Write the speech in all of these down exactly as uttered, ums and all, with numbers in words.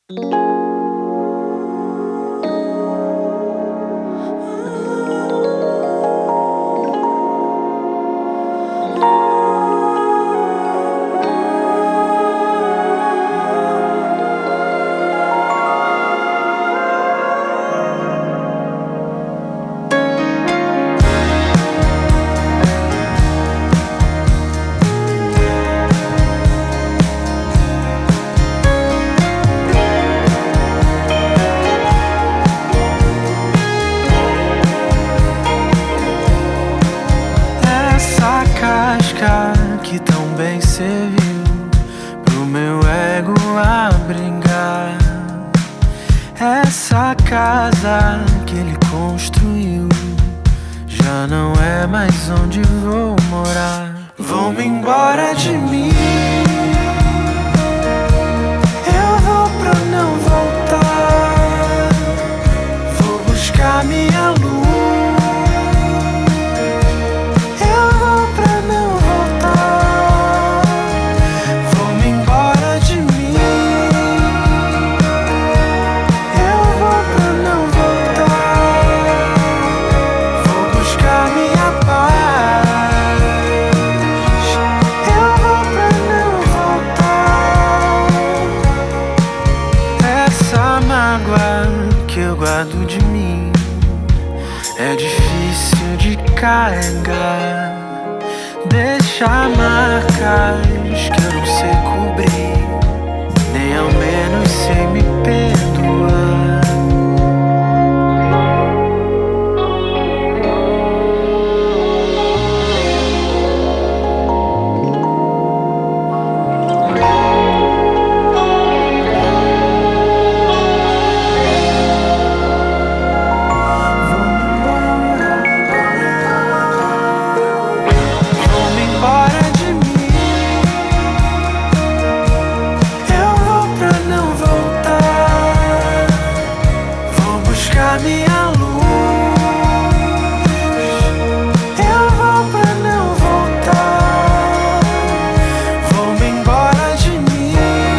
Que tão bem serviu pro meu ego abrigar. Essa casa que ele construiu já não é mais onde vou morar. Vou-me embora de mim, eu vou pra não voltar. Vou buscar minha luz, que eu guardo de mim é difícil de carregar. Deixa marcas que eu não sei cobrir, nem ao menos sei me perdoar. Minha luz, eu vou pra não voltar. Vou-me embora de mim,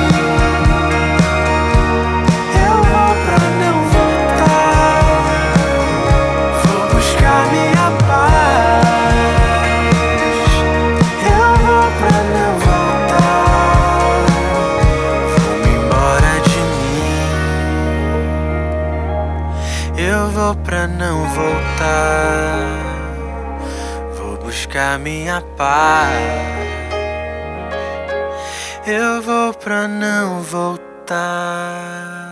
eu vou pra não voltar. Vou buscar minha paz, eu vou pra não voltar. Vou-me embora de mim, eu vou pra não voltar. Vou buscar minha paz, eu vou pra não voltar.